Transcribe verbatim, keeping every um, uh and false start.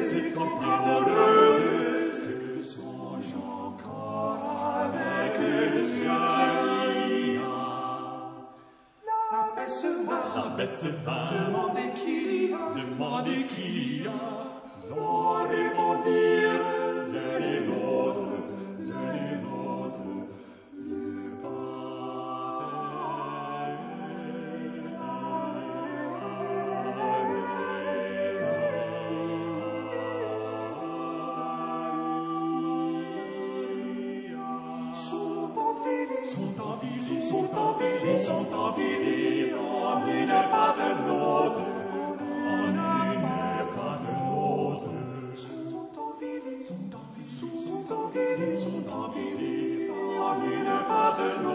et campagnes heureuses que songe encore avec le ciel. La baisse va, la baisse va, demandez qui y a, demandez qui y a, l'on répondirent l'un et l'autre, l'un et l'autre, le sont envilés, sont envilés, sont envilés, sont envilés, en une pas de l'autre, en une pas de l'autre. Sont envilés, sont envilés, sont envilés, sont envilés, en une pas de l'autre.